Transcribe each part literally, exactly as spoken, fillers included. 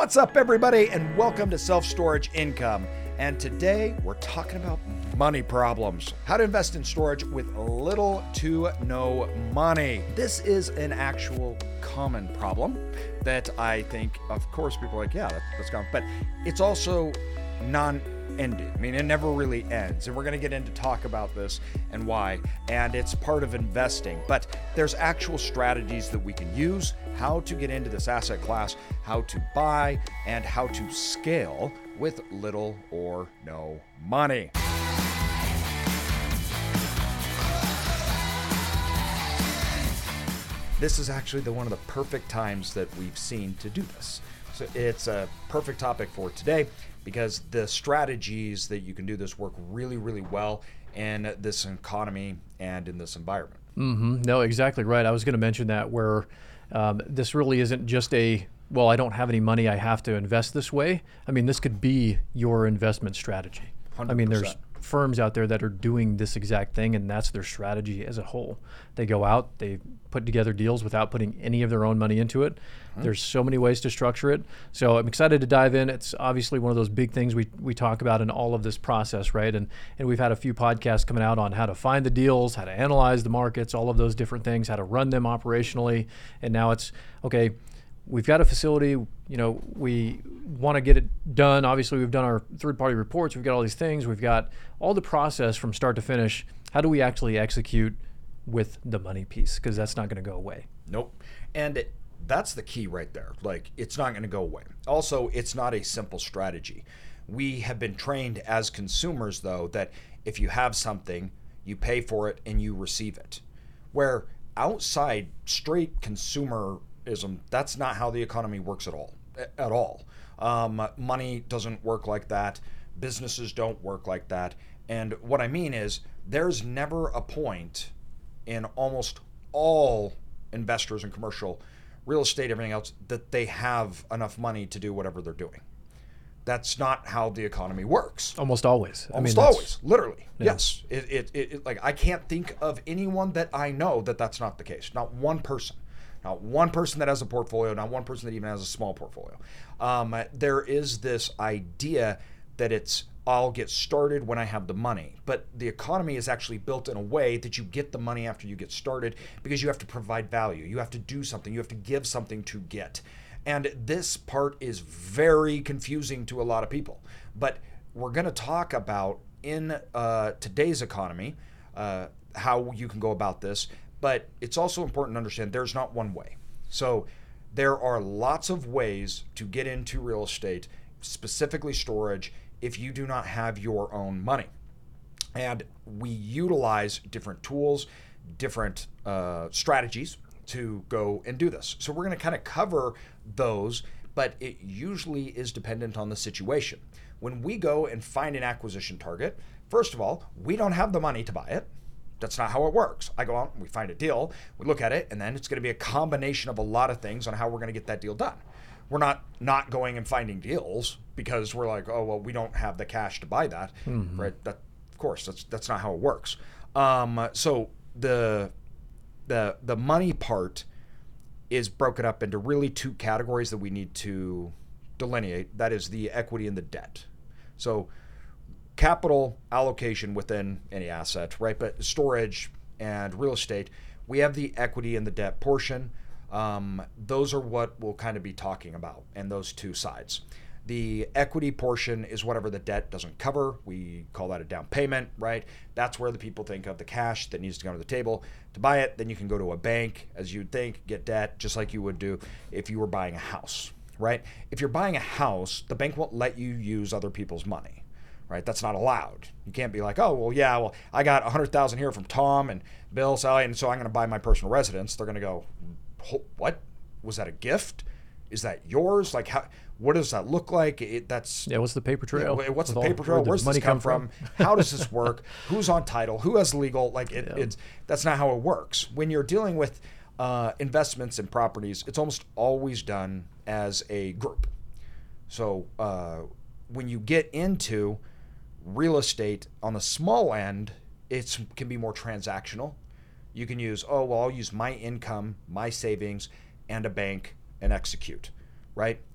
What's up, everybody, and welcome to Self-Storage Income. And today we're talking about money problems. How to invest in storage with little to no money. This is an actual common problem that I think, of course, people are like, yeah, that, that's common. But it's also non-ending. I mean, it never really ends. And we're going to get into talk about this and why. And it's part of investing. But there's actual strategies that we can use, how to get into this asset class, how to buy, and how to scale with little or no money. This is actually the one of the perfect times that we've seen to do this. So it's a perfect topic for today because the strategies that you can do this work really, really well in this economy and in this environment. Mm-hmm. No, exactly right. I was going to mention that where um, this really isn't just a, well, I don't have any money, I have to invest this way. I mean, this could be your investment strategy. one hundred percent. I mean, there's firms out there that are doing this exact thing, and that's their strategy as a whole. They go out, they put together deals without putting any of their own money into it. Mm-hmm. There's so many ways to structure it. So I'm excited to dive in. It's obviously one of those big things we we talk about in all of this process, right? And and we've had a few podcasts coming out on how to find the deals, how to analyze the markets, all of those different things, how to run them operationally. And now it's, okay, we've got a facility, you know, we want to get it done. Obviously, we've done our third-party reports. We've got all these things. We've got all the process from start to finish. How do we actually execute with the money piece? Because that's not going to go away. Nope. And it, that's the key right there. Like, it's not going to go away. Also, it's not a simple strategy. We have been trained as consumers, though, that if you have something, you pay for it and you receive it. Where outside straight consumer that's not how the economy works at all. At all. Um, money doesn't work like that. Businesses don't work like that. And what I mean is there's never a point in almost all investors in commercial real estate, everything else, that they have enough money to do whatever they're doing. That's not how the economy works. Almost always. Almost I mean, always, literally. Yeah. Yes. It, it, it, like I can't think of anyone that I know that that's not the case. Not one person. Not one person that has a portfolio, not one person that even has a small portfolio. Um, there is this idea that it's, I'll get started when I have the money. But the economy is actually built in a way that you get the money after you get started because you have to provide value. You have to do something. You have to give something to get. And this part is very confusing to a lot of people. But we're going to talk about in uh, today's economy uh, how you can go about this. But it's also important to understand there's not one way. So there are lots of ways to get into real estate, specifically storage, if you do not have your own money. And we utilize different tools, different uh, strategies to go and do this. So we're going to kind of cover those, but it usually is dependent on the situation. When we go and find an acquisition target, first of all, we don't have the money to buy it. That's not how it works. I go out and we find a deal, we look at it, and then it's going to be a combination of a lot of things on how we're going to get that deal done. We're not not going and finding deals because we're like, oh, well, we don't have the cash to buy that, mm-hmm. right? That, of course, that's that's not how it works. Um, so the the the money part is broken up into really two categories that we need to delineate. That is the equity and the debt. So capital allocation within any asset, right? But storage and real estate, we have the equity and the debt portion. Um, those are what we'll kind of be talking about, and those two sides. The equity portion is whatever the debt doesn't cover. We call that a down payment, right? That's where the people think of the cash that needs to go to the table to buy it. Then you can go to a bank, as you'd think, get debt, just like you would do if you were buying a house, right? If you're buying a house, the bank won't let you use other people's money. Right, that's not allowed. You can't be like, oh, well, yeah, well, I got one hundred thousand dollars here from Tom and Bill, Sally, and so I'm going to buy my personal residence. They're going to go, what? Was that a gift? Is that yours? Like, how? What does that look like? It, that's yeah. What's the paper trail? Yeah, what's the paper trail? Where's this come from? How does this work? Who's on title? Who has legal? Like, it, yeah. it's that's not how it works. When you're dealing with uh, investments in properties, it's almost always done as a group. So uh, when you get into real estate on the small end, it can be more transactional. You can use, oh, well, I'll use my income, my savings, and a bank and execute, right?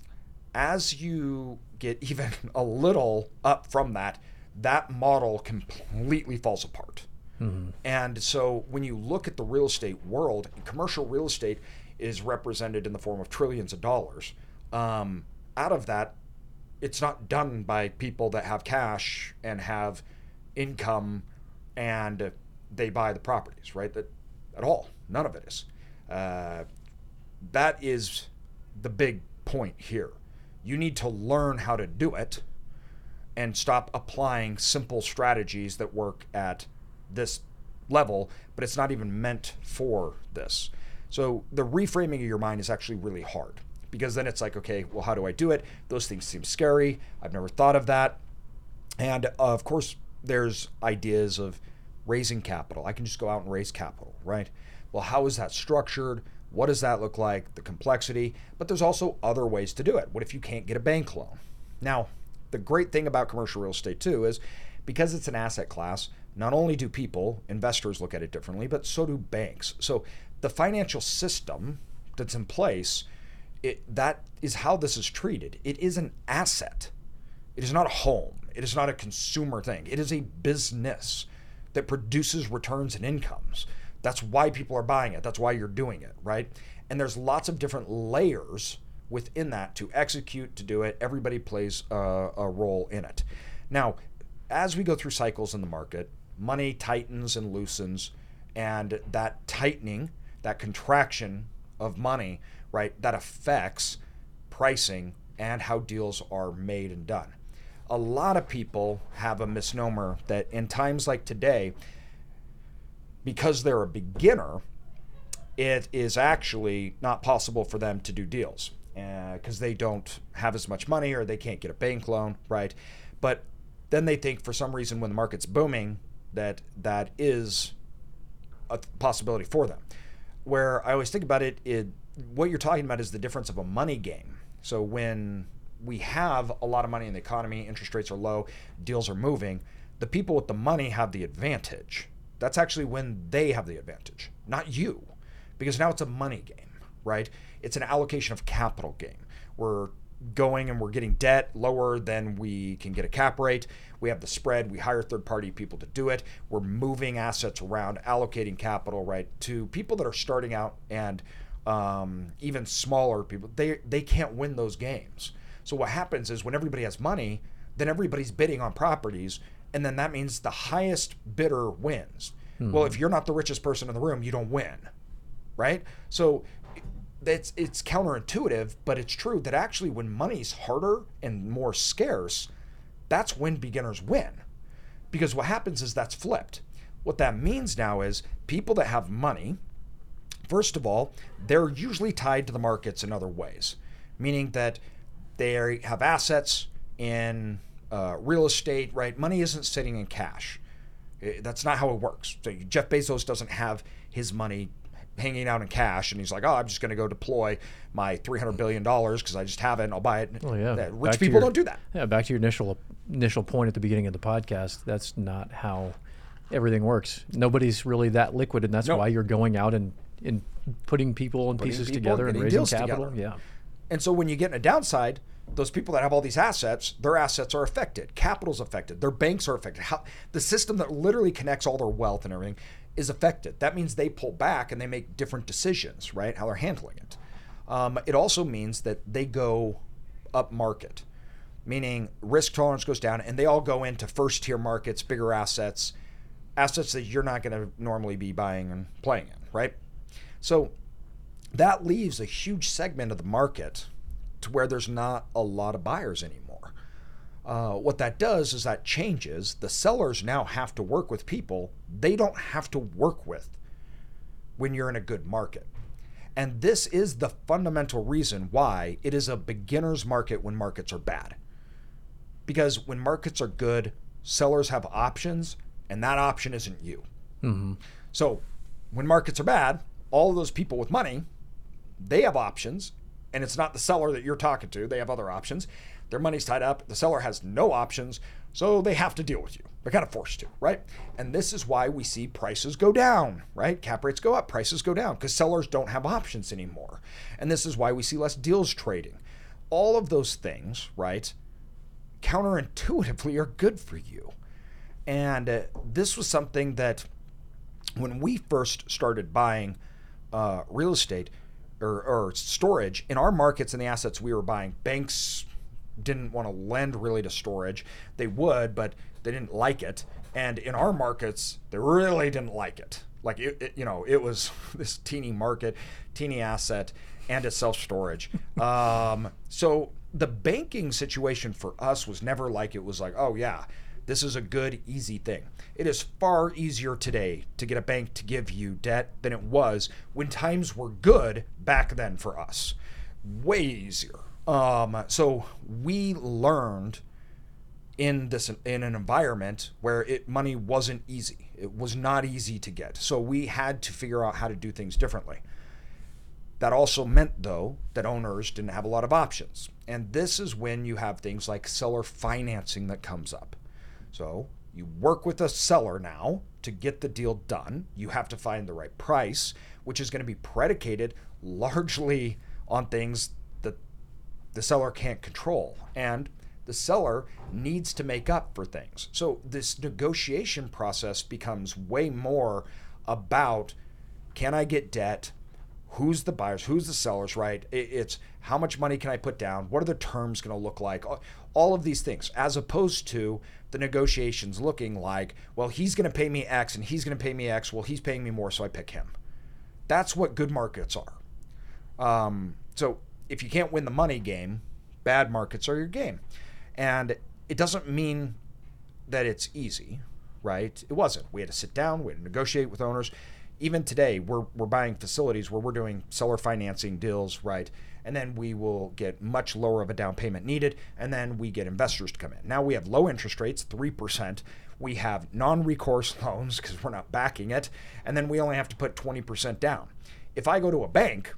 as you get even a little up from that, that model completely falls apart. Mm-hmm. And so when you look at the real estate world, commercial real estate is represented in the form of trillions of dollars. Um, out of that, it's not done by people that have cash and have income and they buy the properties, right? That at all. None of it is. Uh, that is the big point here. You need to learn how to do it and stop applying simple strategies that work at this level, but it's not even meant for this. So the reframing of your mind is actually really hard, because then it's like, okay, well, how do I do it? Those things seem scary. I've never thought of that. And uh, of course, there's ideas of raising capital. I can just go out and raise capital, right? Well, how is that structured? What does that look like? The complexity. But there's also other ways to do it. What if you can't get a bank loan? Now, the great thing about commercial real estate too is because it's an asset class, not only do people, investors look at it differently, but so do banks. So the financial system that's in place, it, that is how this is treated. It is an asset. It is not a home. It is not a consumer thing. It is a business that produces returns and incomes. That's why people are buying it. That's why you're doing it, right? And there's lots of different layers within that to execute, to do it. Everybody plays a, a role in it. Now, as we go through cycles in the market, money tightens and loosens, and that tightening, that contraction of money, right, that affects pricing and how deals are made and done. A lot of people have a misnomer that in times like today, because they're a beginner, it is actually not possible for them to do deals because uh, they don't have as much money or they can't get a bank loan, right? But then they think for some reason when the market's booming that that is a possibility for them. Where I always think about it, it what you're talking about is the difference of a money game. So when we have a lot of money in the economy, interest rates are low, deals are moving, the people with the money have the advantage. That's actually when they have the advantage, not you, because now it's a money game, right? It's an allocation of capital game. We're going and we're getting debt lower than we can get a cap rate. We have the spread. We hire third-party people to do it. We're moving assets around, allocating capital, right, to people that are starting out and um, even smaller people. They they can't win those games. So what happens is when everybody has money, then everybody's bidding on properties, and then that means the highest bidder wins. Hmm. Well, if you're not the richest person in the room, you don't win, right? So it's it's counterintuitive, but it's true that actually when money's harder and more scarce, that's when beginners win. Because what happens is that's flipped. What that means now is people that have money, first of all, they're usually tied to the markets in other ways, meaning that they have assets in uh, real estate, right? Money isn't sitting in cash. That's not how it works. So Jeff Bezos doesn't have his money hanging out in cash and he's like, oh, I'm just going to go deploy my three hundred billion dollars because I just have it and I'll buy it. Oh, yeah. Rich back people your, don't do that. Yeah, back to your initial initial point at the beginning of the podcast, that's not how everything works. Nobody's really that liquid, and that's no. why you're going out and, and putting people and putting pieces people together and raising capital. Together. Yeah. And so when you get in a downside, those people that have all these assets, their assets are affected. Capital's affected. Their banks are affected. How, the system that literally connects all their wealth and everything is affected. That means they pull back and they make different decisions, right? How they're handling it. Um, it also means that they go up market, meaning risk tolerance goes down, and they all go into first tier markets, bigger assets, assets that you're not going to normally be buying and playing in, right? So that leaves a huge segment of the market to where there's not a lot of buyers anymore. Uh, what that does is that changes. The sellers now have to work with people they don't have to work with when you're in a good market. And this is the fundamental reason why it is a beginner's market when markets are bad. Because when markets are good, sellers have options, and that option isn't you. Mm-hmm. So when markets are bad, all of those people with money, they have options, and it's not the seller that you're talking to. They have other options. Their money's tied up. The seller has no options, so they have to deal with you. They're kind of forced to, right? And this is why we see prices go down, right? Cap rates go up, prices go down, because sellers don't have options anymore. And this is why we see less deals trading. all of those things, right, counterintuitively are good for you. And uh, this was something that when we first started buying uh, real estate or, or storage in our markets and the assets we were buying, banks didn't want to lend really to storage. They would, but they didn't like it. And in our markets, they really didn't like it. Like, it, it, you know, it was this teeny market, teeny asset, and it's self-storage. Um, so the banking situation for us was never like it was like, oh, yeah, this is a good, easy thing. It is far easier today to get a bank to give you debt than it was when times were good back then for us. Way easier. Um, so we learned in this in an environment where it money wasn't easy. It was not easy to get. So we had to figure out how to do things differently. That also meant, though, that owners didn't have a lot of options. And this is when you have things like seller financing that comes up. So you work with a seller now to get the deal done. You have to find the right price, which is going to be predicated largely on things that the seller can't control. And the seller needs to make up for things. So this negotiation process becomes way more about, can I get debt? Who's the buyers? Who's the sellers, right? It's how much money can I put down? What are the terms going to look like? All of these things, as opposed to the negotiations looking like, well, he's going to pay me X and he's going to pay me X. Well, he's paying me more, so I pick him. That's what good markets are. Um, so if you can't win the money game, bad markets are your game. And it doesn't mean that it's easy, right? It wasn't. We had to sit down, we had to negotiate with owners. Even today, we're we're buying facilities where we're doing seller financing deals, right? And then we will get much lower of a down payment needed, and then we get investors to come in. Now we have low interest rates, three percent. We have non-recourse loans because we're not backing it, and then we only have to put twenty percent down. If I go to a bank,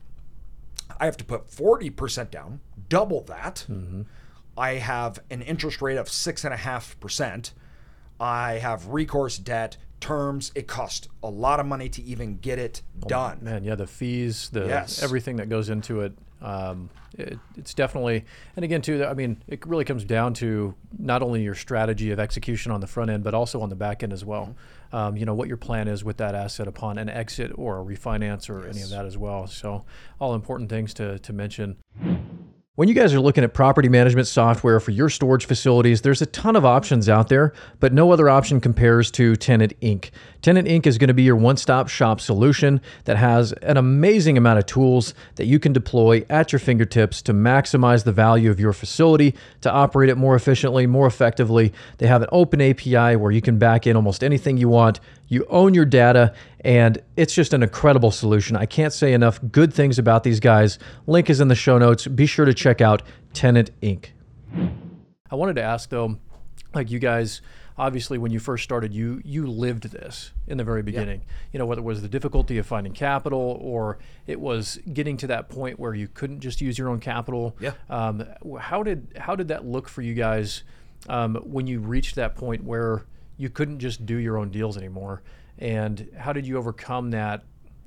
I have to put forty percent down, double that. Mm-hmm. I have an interest rate of six point five percent. I have recourse debt, terms. It costs a lot of money to even get it done. Oh, man, yeah, the fees, the yes. everything that goes into it. Um, it, it's definitely, and again, too, I mean, it really comes down to not only your strategy of execution on the front end, but also on the back end as well. Mm-hmm. Um, you know, what your plan is with that asset upon an exit or a refinance or yes. any of that as well. So all important things to, to mention. When you guys are looking at property management software for your storage facilities, there's a ton of options out there, but no other option compares to Tenant Incorporated. Tenant Incorporated is going to be your one-stop shop solution that has an amazing amount of tools that you can deploy at your fingertips to maximize the value of your facility, to operate it more efficiently, more effectively. They have an open A P I where you can back in almost anything you want. You own your data, and it's just an incredible solution. I can't say enough good things about these guys. Link is in the show notes. Be sure to check out Tenant Incorporated. I wanted to ask, though, like you guys, obviously when you first started, you you lived this in the very beginning. Yeah. You know, whether it was the difficulty of finding capital or it was getting to that point where you couldn't just use your own capital. Yeah. Um, how did how did that look for you guys um, when you reached that point where you couldn't just do your own deals anymore? And how did you overcome that,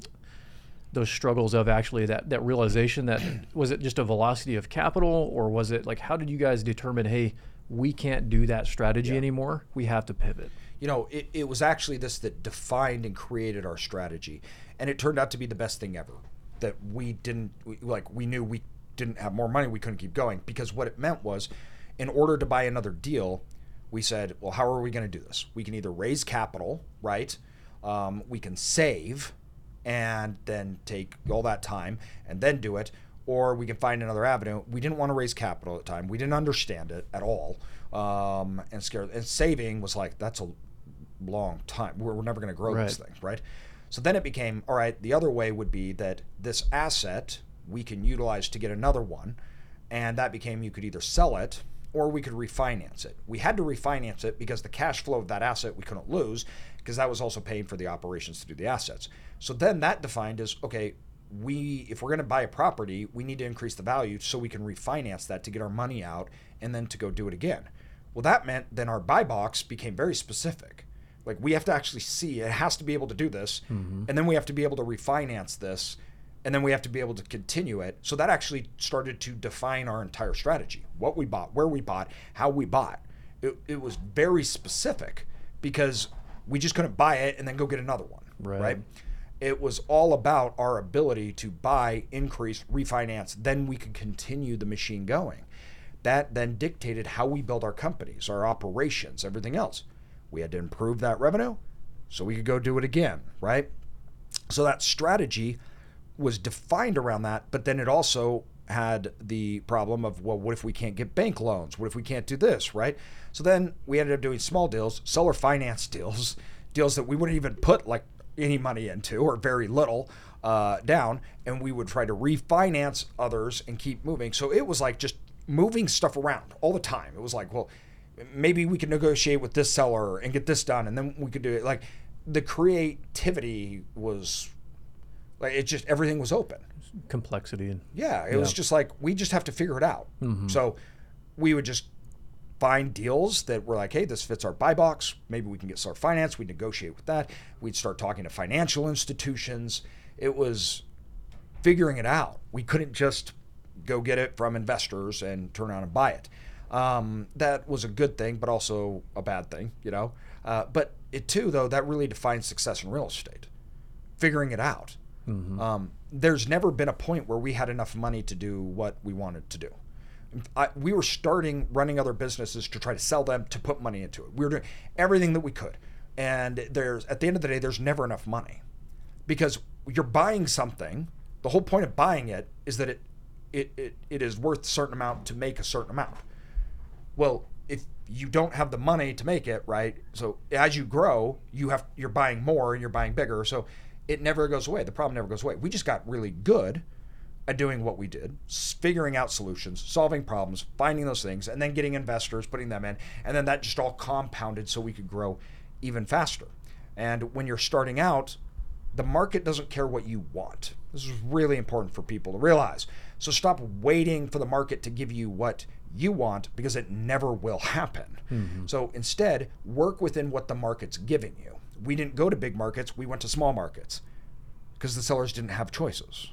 those struggles of actually that, that realization that, was it just a velocity of capital, or was it like, how did you guys determine, hey, we can't do that strategy yeah. anymore, we have to pivot? You know, it, it was actually this that defined and created our strategy. And it turned out to be the best thing ever, that we didn't, we, like we knew we didn't have more money, we couldn't keep going, because what it meant was, in order to buy another deal, we said, well, how are we going to do this? We can either raise capital, right? Um, we can save and then take all that time and then do it, or we can find another avenue. We didn't want to raise capital at the time. We didn't understand it at all. Um, and scared. And saving was like, that's a long time. We're, we're never going to grow right. this thing, right? So then it became, all right, the other way would be that this asset we can utilize to get another one. And that became, you could either sell it or we could refinance it. We had to refinance it because the cash flow of that asset we couldn't lose, because that was also paying for the operations to do the assets. So then that defined as, okay, we if we're going to buy a property, we need to increase the value so we can refinance that to get our money out and then to go do it again. Well, that meant then our buy box became very specific. Like, we have to actually see, it has to be able to do this, mm-hmm. and then we have to be able to refinance this, and then we have to be able to continue it. So that actually started to define our entire strategy: what we bought, where we bought, how we bought. It, it was very specific because we just couldn't buy it and then go get another one, Right. right? It was all about our ability to buy, increase, refinance. Then we could continue the machine going. That then dictated how we build our companies, our operations, everything else. We had to improve that revenue so we could go do it again, right? So that strategy was defined around that, but then it also had the problem of, well, what if we can't get bank loans? What if we can't do this, right? So then we ended up doing small deals, seller finance deals, deals that we wouldn't even put like any money into or very little uh, down, and we would try to refinance others and keep moving. So it was like just moving stuff around all the time. It was like, well, maybe we could negotiate with this seller and get this done, and then we could do it. Like the creativity was like, it just, everything was open. Complexity. And Yeah, it Yeah. was just like, we just have to figure it out. Mhm. So we would just find deals that were like, hey, this fits our buy box. Maybe we can get seller finance. We'd negotiate with that. We'd start talking to financial institutions. It was figuring it out. We couldn't just go get it from investors and turn around and buy it. Um, that was a good thing, but also a bad thing, you know. Uh, but it too, though, that really defines success in real estate. Figuring it out. Mhm. Um, there's never been a point where we had enough money to do what we wanted to do. I, we were starting running other businesses to try to sell them, to put money into it. We were doing everything that we could. And there's, at the end of the day, there's never enough money because you're buying something. The whole point of buying it is that it, it, it, it is worth a certain amount to make a certain amount. Well, if you don't have the money to make it, right? So as you grow, you have, you're buying more and you're buying bigger. So it never goes away. The problem never goes away. We just got really good at doing what we did, figuring out solutions, solving problems, finding those things, and then getting investors, putting them in. And then that just all compounded so we could grow even faster. And when you're starting out, the market doesn't care what you want. This is really important for people to realize. So stop waiting for the market to give you what you want because it never will happen. Mm-hmm. So instead, work within what the market's giving you. We didn't go to big markets, we went to small markets because the sellers didn't have choices.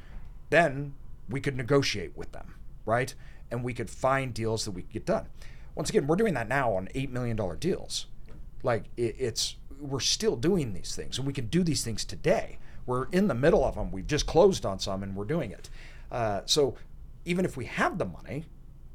Then we could negotiate with them, right? And we could find deals that we could get done. Once again, we're doing that now on eight million dollars deals. Like it, it's, we're still doing these things and we can do these things today. We're in the middle of them. We've just closed on some and we're doing it. Uh, so even if we have the money,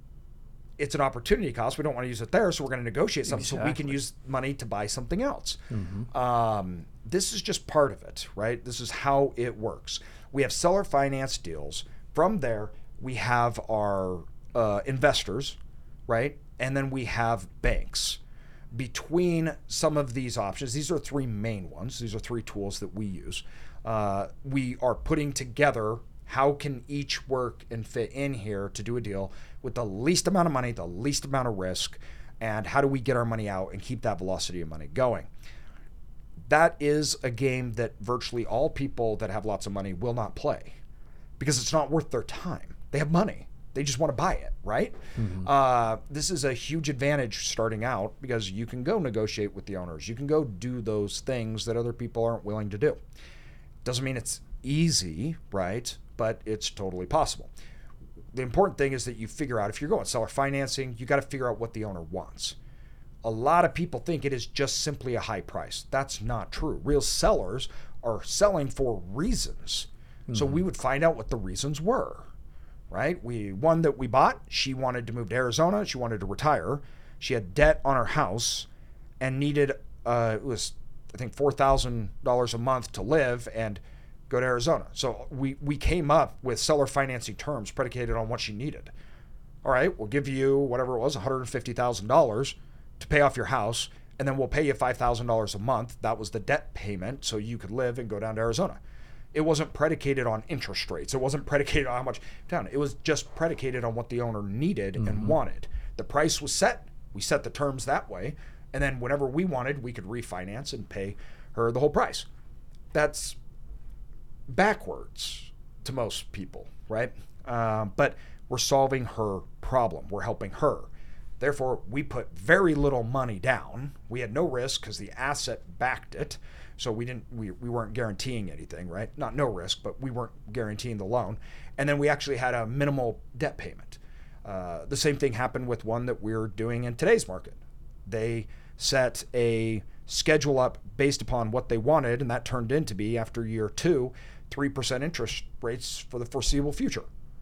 it's an opportunity cost. We don't want to use it there, so we're going to negotiate something so we can Exactly. use money to buy something else. Mhm. Um, this is just part of it, right? This is how it works. We have seller finance deals. From there, we have our uh, investors, right? And then we have banks. Between some of these options, these are three main ones. These are three tools that we use. Uh, we are putting together how can each work and fit in here to do a deal with the least amount of money, the least amount of risk, and how do we get our money out and keep that velocity of money going. That is a game that virtually all people that have lots of money will not play because it's not worth their time. They have money. They just want to buy it, right? Mhm. Uh, this is a huge advantage starting out because you can go negotiate with the owners. You can go do those things that other people aren't willing to do. Doesn't mean it's easy, right? But it's totally possible. The important thing is that you figure out, if you're going seller financing, you got to figure out what the owner wants. A lot of people think it is just simply a high price. That's not true. Real sellers are selling for reasons. So we would find out what the reasons were, right? We one that we bought, she wanted to move to Arizona. She wanted to retire. She had debt on her house and needed, uh, it was, I think, four thousand dollars a month to live and go to Arizona. So we, we came up with seller financing terms predicated on what she needed. All right, we'll give you whatever it was, one hundred fifty thousand dollars to pay off your house, and then we'll pay you five thousand dollars a month. That was the debt payment, so you could live and go down to Arizona. It wasn't predicated on interest rates. It wasn't predicated on how much down. It was just predicated on what the owner needed Mhm. and wanted. The price was set. We set the terms that way, and then whenever we wanted, we could refinance and pay her the whole price. That's backwards to most people, right? Um, but we're solving her problem. We're helping her. Therefore, we put very little money down. We had no risk because the asset backed it. So we didn't we, we weren't guaranteeing anything, right? Not no risk, but we weren't guaranteeing the loan. And then we actually had a minimal debt payment. Uh, the same thing happened with one that we're doing in today's market. They set a schedule up based upon what they wanted, and that turned into be, after year two, three percent interest rates for the foreseeable future.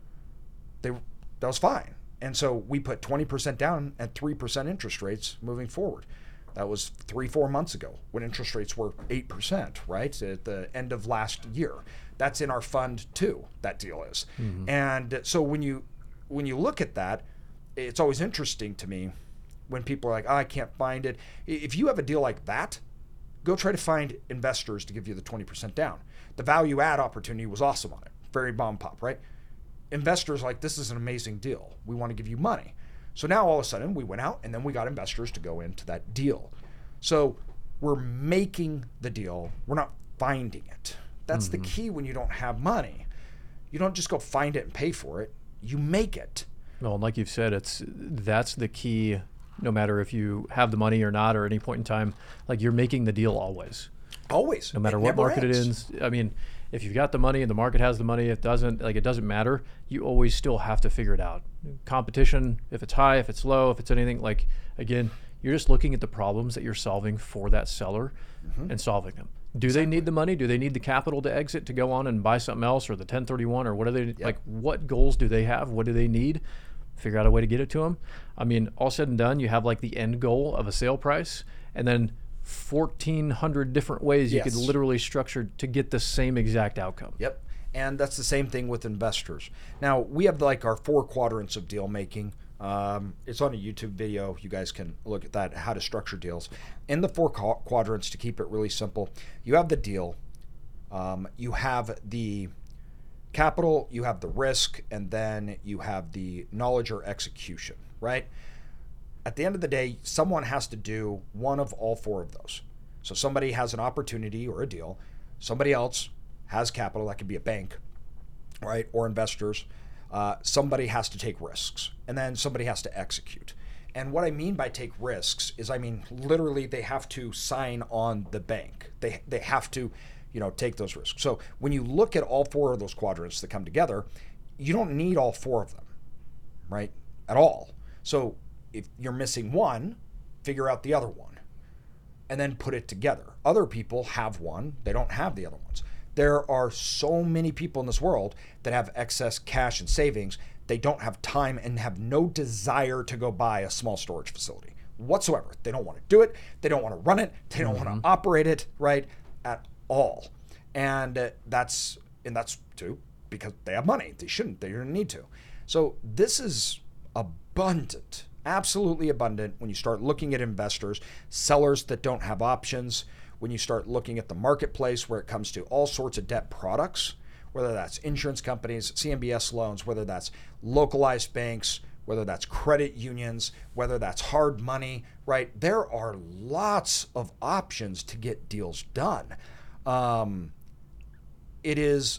They That was fine. And so we put twenty percent down at three percent interest rates moving forward. That was three, four months ago when interest rates were eight percent, right? At the end of last year. That's in our fund too, that deal is. Mm-hmm. And so when you when you look at that, it's always interesting to me when people are like, oh, I can't find it. If you have a deal like that, go try to find investors to give you the twenty percent down. The value add opportunity was awesome on it. Very bomb pop, right? Investors like, this is an amazing deal. We want to give you money. So now all of a sudden we went out and then we got investors to go into that deal. So we're making the deal. We're not finding it. That's mm-hmm. the key when you don't have money. You don't just go find it and pay for it. You make it. Well, like you've said, it's that's the key. No matter if you have the money or not, or any point in time, like you're making the deal always. Always. No matter it what market ends. it is. I mean, if you've got the money and the market has the money, it doesn't like it doesn't matter. You always still have to figure it out. Competition, if it's high, if it's low, if it's anything, like again, you're just looking at the problems that you're solving for that seller mm-hmm. and solving them. Do exactly. they need the money? Do they need the capital to exit to go on and buy something else, or the ten thirty-one, or what are they yep. like? What goals do they have? What do they need? Figure out a way to get it to them. I mean, all said and done, you have like the end goal of a sale price, and then fourteen hundred different ways you yes. could literally structure to get the same exact outcome. Yep. And that's the same thing with investors. Now, we have like our four quadrants of deal making. Um, it's on a YouTube video. You guys can look at that, how to structure deals. In the four qu- quadrants, to keep it really simple, you have the deal, um, you have the capital, you have the risk, and then you have the knowledge or execution, right? At the end of the day, someone has to do one of all four of those. So somebody has an opportunity or a deal. Somebody else has capital. That could be a bank, right? Or investors. Uh, somebody has to take risks. And then somebody has to execute. And what I mean by take risks is, I mean, literally they have to sign on the bank. They they have to, you know, take those risks. So when you look at all four of those quadrants that come together, you don't need all four of them, right? At all. So if you're missing one, figure out the other one and then put it together. Other people have one, they don't have the other ones. There are so many people in this world that have excess cash and savings. They don't have time and have no desire to go buy a small storage facility whatsoever. They don't want to do it. They don't want to run it. They don't mm-hmm. want to operate it, right, at all. And uh, that's and that's too because they have money. They shouldn't. They don't need to. So this is abundant. Absolutely abundant when you start looking at investors, sellers that don't have options, when you start looking at the marketplace where it comes to all sorts of debt products, whether that's insurance companies, C M B S loans, whether that's localized banks, whether that's credit unions, whether that's hard money, right? There are lots of options to get deals done. Um, it is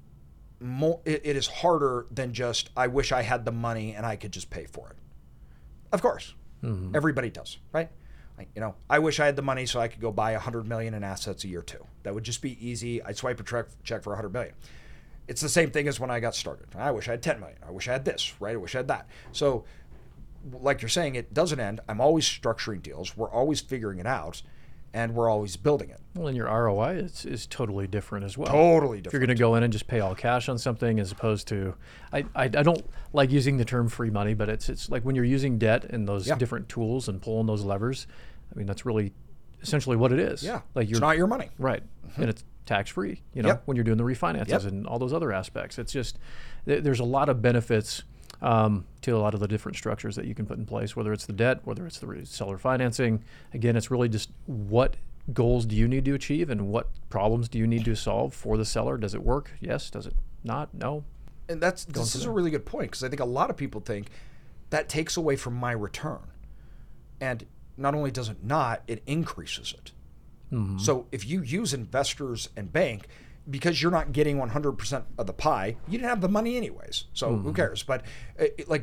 more, it, it is harder than just, I wish I had the money and I could just pay for it. Of course, mm-hmm. everybody does, right? I, you know, I wish I had the money so I could go buy one hundred million in assets a year too. That would just be easy. I'd swipe a check, check for one hundred million. It's the same thing as when I got started. I wish I had ten million. I wish I had this, right? I wish I had that. So like you're saying, it doesn't end. I'm always structuring deals. We're always figuring it out, and we're always building it. Well, and your R O I is, is totally different as well. Totally different. If you're going to go in and just pay all cash on something as opposed to, I, I, I don't like using the term free money, but it's it's like when you're using debt and those yeah. different tools and pulling those levers, I mean, that's really essentially what it is. Yeah, like you're, it's not your money. Right, mm-hmm. and it's tax-free, you know, yep. when you're doing the refinances yep. and all those other aspects. It's just, th- there's a lot of benefits um, to a lot of the different structures that you can put in place, whether it's the debt, whether it's the re- seller financing. Again, it's really just what goals do you need to achieve and what problems do you need to solve for the seller? Does it work? Yes. Does it not? No. And that's Going this is there. a really good point, because I think a lot of people think that takes away from my return. And not only does it not, it increases it. Mm-hmm. So if you use investors and bank, because you're not getting one hundred percent of the pie, you didn't have the money anyways. So mm-hmm. who cares? But it, like you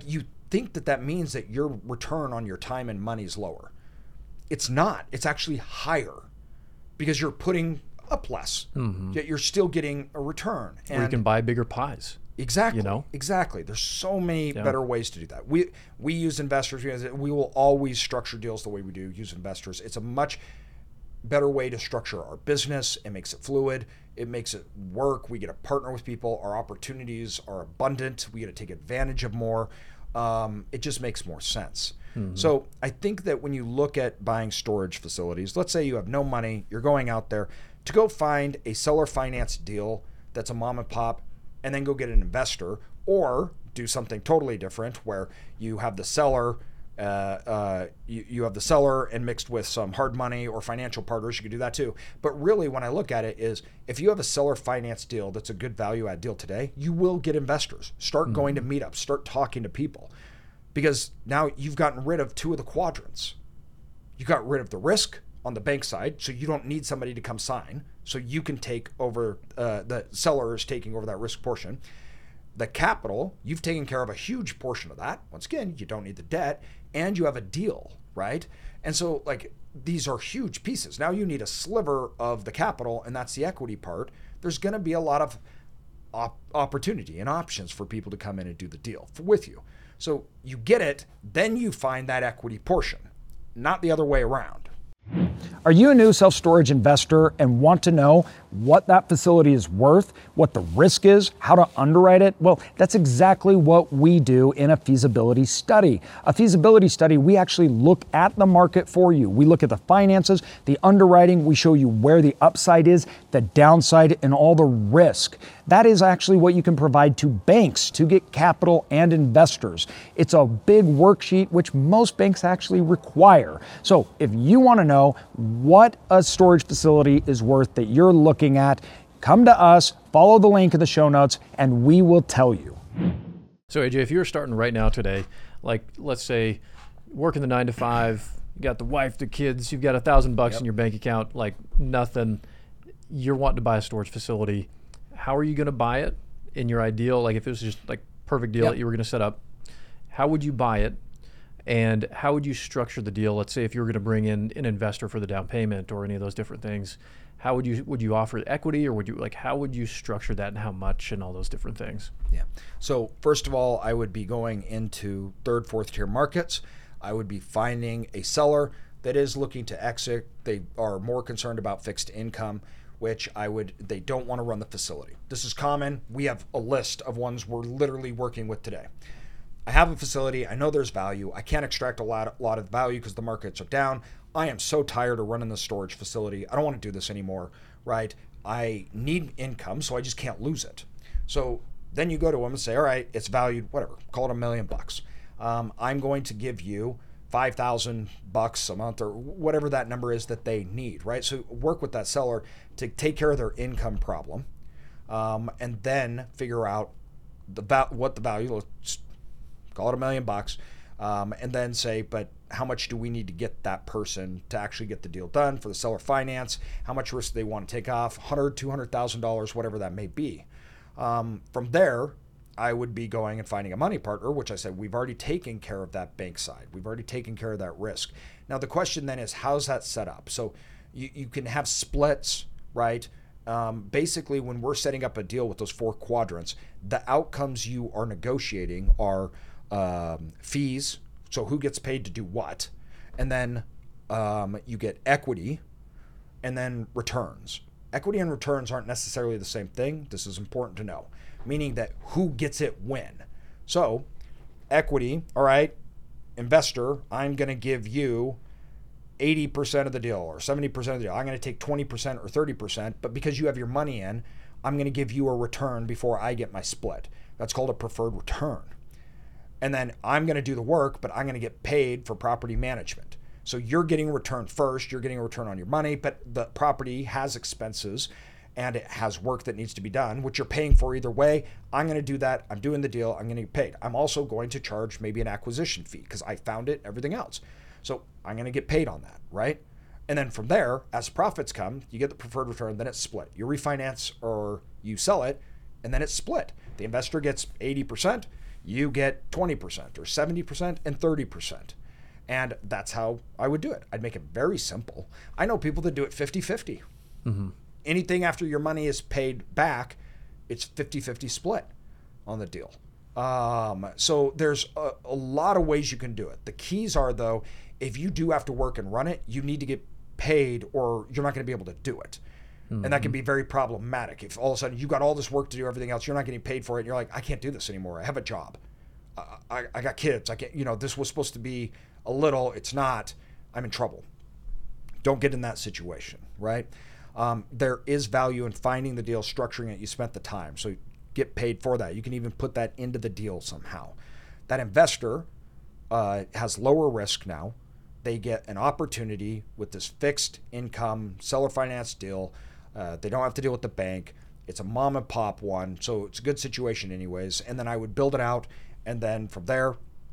think that that means that your return on your time and money is lower. It's not. It's actually higher because you're putting up less, mm-hmm. yet you're still getting a return. And or you can buy bigger pies. Exactly. You know? Exactly. There's so many Yeah. better ways to do that. We we use investors. We will always structure deals the way we do. Use investors. It's a much better way to structure our business. It makes it fluid. It makes it work. We get to partner with people. Our opportunities are abundant. We get to take advantage of more. Um, it just makes more sense. Mm-hmm. So I think that when you look at buying storage facilities, let's say you have no money, you're going out there to go find a seller finance deal that's a mom and pop, and then go get an investor, or do something totally different where you have the seller, uh, uh, you, you have the seller and mixed with some hard money or financial partners. You could do that too. But really, when I look at it, is if you have a seller finance deal that's a good value add deal today, you will get investors. Start mm-hmm. going to meetups, start talking to people, because now you've gotten rid of two of the quadrants. You got rid of the risk on the bank side, so you don't need somebody to come sign, so you can take over, uh, the seller is taking over that risk portion. The capital, you've taken care of a huge portion of that. Once again, you don't need the debt, and you have a deal, right? And so like these are huge pieces. Now you need a sliver of the capital, and that's the equity part. There's going to be a lot of op- opportunity and options for people to come in and do the deal for, with you. So you get it, then you find that equity portion, not the other way around. Are you a new self-storage investor and want to know what that facility is worth, what the risk is, how to underwrite it? Well, that's exactly what we do in a feasibility study. A feasibility study, we actually look at the market for you. We look at the finances, the underwriting, we show you where the upside is, the downside, and all the risk. That is actually what you can provide to banks to get capital and investors. It's a big worksheet which most banks actually require. So if you want to know what a storage facility is worth that you're looking at, come to us, follow the link in the show notes, and we will tell you. So A J, if you're starting right now today, like let's say working the nine to five, you got the wife, the kids, you've got a thousand bucks Yep. in your bank account, like nothing, you're wanting to buy a storage facility. How are you going to buy it in your ideal, like if it was just like perfect deal Yep. that you were going to set up, how would you buy it? And how would you structure the deal? Let's say if you were going to bring in an investor for the down payment or any of those different things, how would you would you offer equity, or would you like how would you structure that and how much and all those different things? Yeah. So first of all, I would be going into third, fourth tier markets. I would be finding a seller that is looking to exit. They are more concerned about fixed income, which I would, they don't want to run the facility. This is common. We have a list of ones we're literally working with today. I have a facility. I know there's value. I can't extract a lot, a lot of value because the markets are down. I am so tired of running the storage facility. I don't want to do this anymore, right? I need income, so I just can't lose it. So then you go to them and say, all right, it's valued, whatever, call it a million bucks. Um, I'm going to give you five thousand bucks a month or whatever that number is that they need, right? So work with that seller to take care of their income problem, um, and then figure out the va- what the value, let's call it a million bucks, um, and then say, but how much do we need to get that person to actually get the deal done for the seller finance? How much risk do they want to take off? one hundred thousand dollars, two hundred thousand dollars, whatever that may be. Um, from there, I would be going and finding a money partner, which I said, we've already taken care of that bank side. We've already taken care of that risk. Now, the question then is, how's that set up? So you, you can have splits, right? Um, basically, when we're setting up a deal with those four quadrants, the outcomes you are negotiating are um, fees. So who gets paid to do what? And then um, you get equity and then returns. Equity and returns aren't necessarily the same thing. This is important to know, meaning that who gets it when. So equity, all right, investor, I'm going to give you eighty percent of the deal or seventy percent of the deal. I'm going to take twenty percent or thirty percent, but because you have your money in, I'm going to give you a return before I get my split. That's called a preferred return. And then I'm going to do the work, but I'm going to get paid for property management. So you're getting a return first, you're getting a return on your money, but the property has expenses and it has work that needs to be done, which you're paying for either way. I'm going to do that. I'm doing the deal. I'm going to get paid. I'm also going to charge maybe an acquisition fee because I found it, everything else. So I'm going to get paid on that, right? And then from there, as profits come, you get the preferred return, then it's split. You refinance or you sell it, and then it's split. The investor gets eighty percent. you get twenty percent or seventy percent and thirty percent. And that's how I would do it. I'd make it very simple. I know people that do it fifty-fifty. Mm-hmm. Anything after your money is paid back, it's fifty-fifty split on the deal. Um, so there's a, a lot of ways you can do it. The keys are, though, if you do have to work and run it, you need to get paid or you're not going to be able to do it. Mm-hmm. And that can be very problematic. If all of a sudden you got all this work to do, everything else, you're not getting paid for it. And you're like, I can't do this anymore. I have a job. I, I, I got kids. I can't, you know, this was supposed to be a little, it's not, I'm in trouble. Don't get in that situation, right? Um, there is value in finding the deal, structuring it. You spent the time, so get paid for that. You can even put that into the deal somehow. That investor uh, has lower risk now. They get an opportunity with this fixed income seller finance deal. Uh, they don't have to deal with the bank. It's a mom and pop one, so it's a good situation anyways. And then I would build it out, and then from there,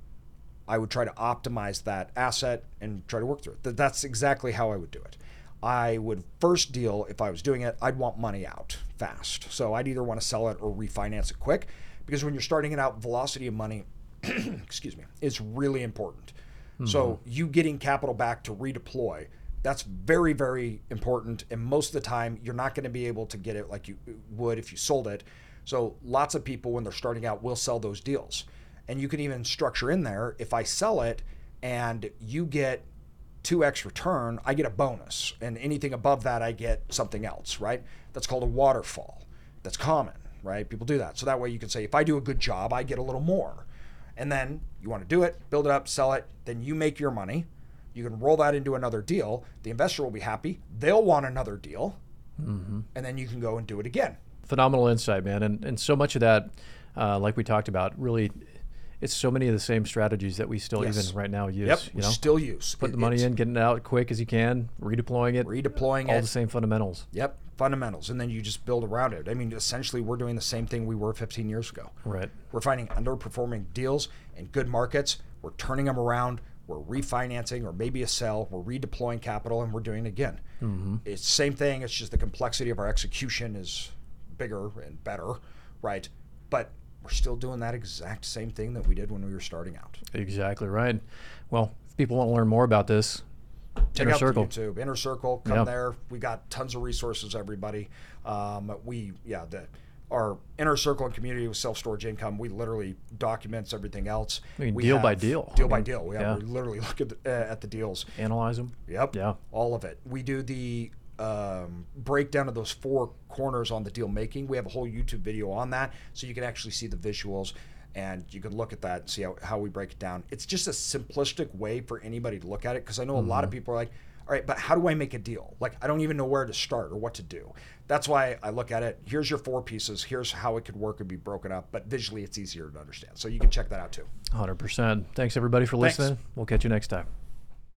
I would try to optimize that asset and try to work through it. That's exactly how I would do it. I would first deal, if I was doing it, I'd want money out fast. So I'd either want to sell it or refinance it quick, because when you're starting it out, velocity of money, excuse me, is really important. Mm-hmm. So you getting capital back to redeploy, that's very, very important. And most of the time, you're not going to be able to get it like you would if you sold it. So lots of people, when they're starting out, will sell those deals. And you can even structure in there, if I sell it and you get two X return, I get a bonus. And anything above that, I get something else, right? That's called a waterfall. That's common, right? People do that. So that way you can say, if I do a good job, I get a little more. And then you want to do it, build it up, sell it, then you make your money. You can roll that into another deal. The investor will be happy. They'll want another deal. Mm-hmm. And then you can go and do it again. Phenomenal insight, man. And and so much of that, uh, like we talked about, really, it's so many of the same strategies that we still yes. even right now use. Yep, you we know? still use. Put it, the money in, getting it out quick as you can, redeploying it. Redeploying all it. the same fundamentals. Yep, fundamentals. And then you just build around it. I mean, essentially, we're doing the same thing we were fifteen years ago. Right. We're finding underperforming deals in good markets. We're turning them around. We're refinancing or maybe a sell. We're redeploying capital, and we're doing it again. Mm-hmm. It's the same thing. It's just the complexity of our execution is bigger and better, right? But we're still doing that exact same thing that we did when we were starting out. Exactly right. Well, if people want to learn more about this, Check Inner out Circle. the YouTube, Inner Circle. Come Yep. there. We got tons of resources, everybody. Um, we, yeah, the our Inner Circle and community with self-storage income, we literally documents everything else. I mean, we deal have, by deal. Deal I by mean, deal. We, yeah. have, we literally look at the, uh, at the deals. Analyze them. Yep. Yeah. All of it. We do the um, breakdown of those four corners on the deal making. We have a whole YouTube video on that, so you can actually see the visuals. And you can look at that and see how, how we break it down. It's just a simplistic way for anybody to look at it, because I know mm-hmm. a lot of people are like, all right, but how do I make a deal? Like, I don't even know where to start or what to do. That's why I look at it. Here's your four pieces. Here's how it could work and be broken up. But visually, it's easier to understand. So you can check that out too. one hundred percent. Thanks, everybody, for Thanks. listening. We'll catch you next time.